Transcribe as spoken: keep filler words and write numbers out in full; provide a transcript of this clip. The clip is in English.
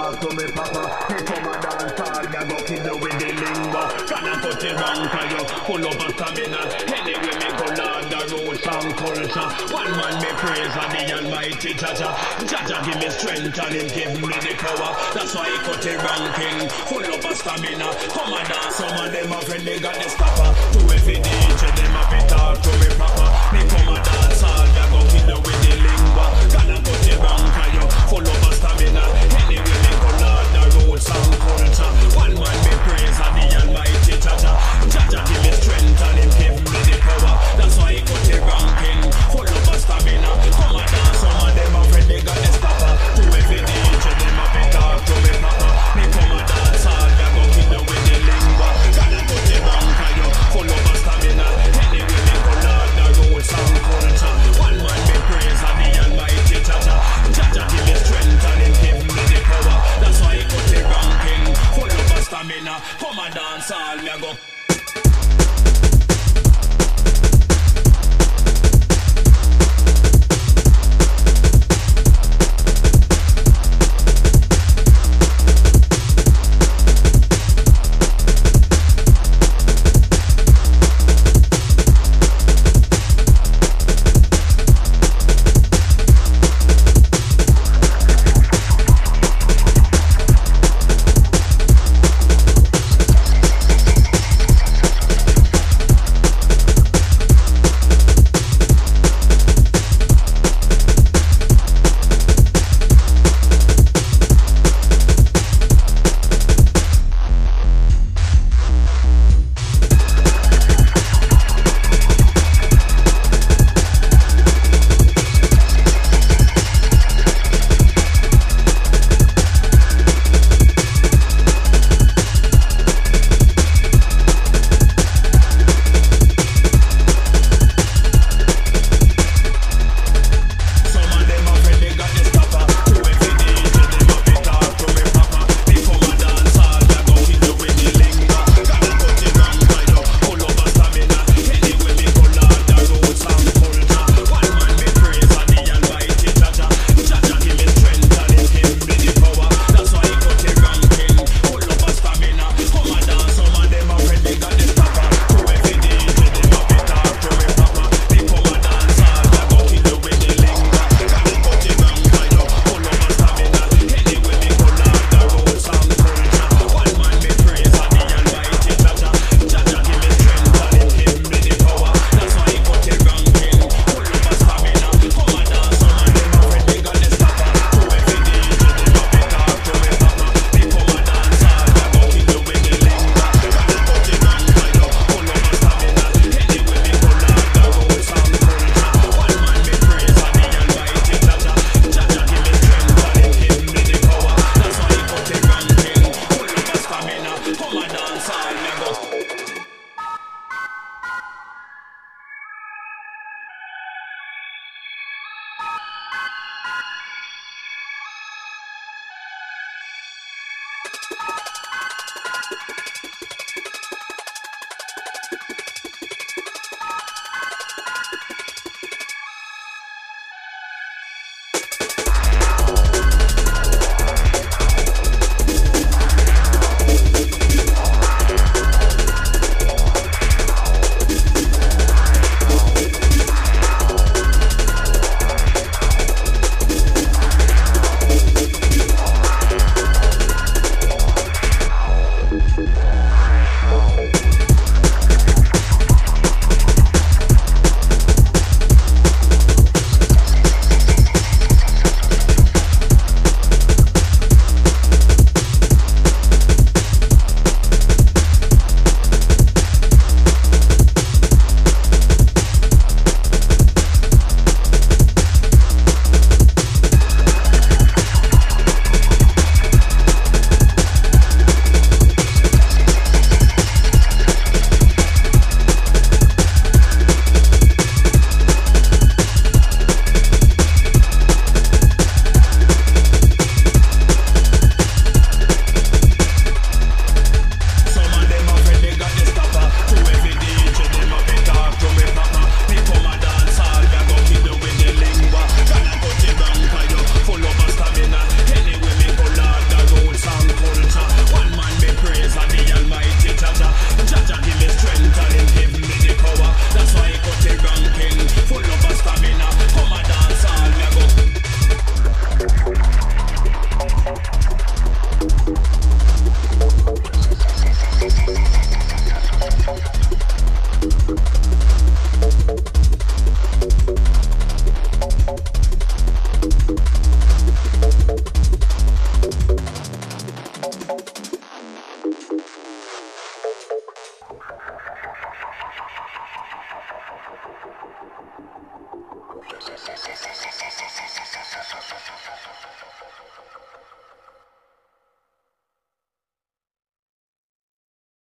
talk to me papa. Me come a dance hall, me a go kill you with the lingo. Gonna put it wrong for you, full of a stamina. Anyway me go Lord the roots and culture. One man me praise and the almighty Jaja. Jaja give me strength and him give me the power. That's why he cut it ranking, full of a stamina. Come a dance, some of them a friend they got the stopper. To every D J them a be talk to me proper. Me come a dance hall, me a go kill you with the lingo. Gonna put it wrong for you, full of a stamina. Anyway me go Lord the roots and culture. One man me praise and the almighty Jaja. Jaja give me strength and him give me the power. That's why he cut it ranking, full of a stamina. Come a dance, some of them a friend they got the stopper. To every D J them a be talk to me proper. Me come a dance hall, me a go kill you with the lingo. Gonna put it wrong for you, full of a stamina. Anyway me go Lord the roots and culture. One man me praise and the almighty Jaja. Jaja give me strength and him give me the power. That's why he cut it ranking, full of a stamina. Come a dance hall, me a go.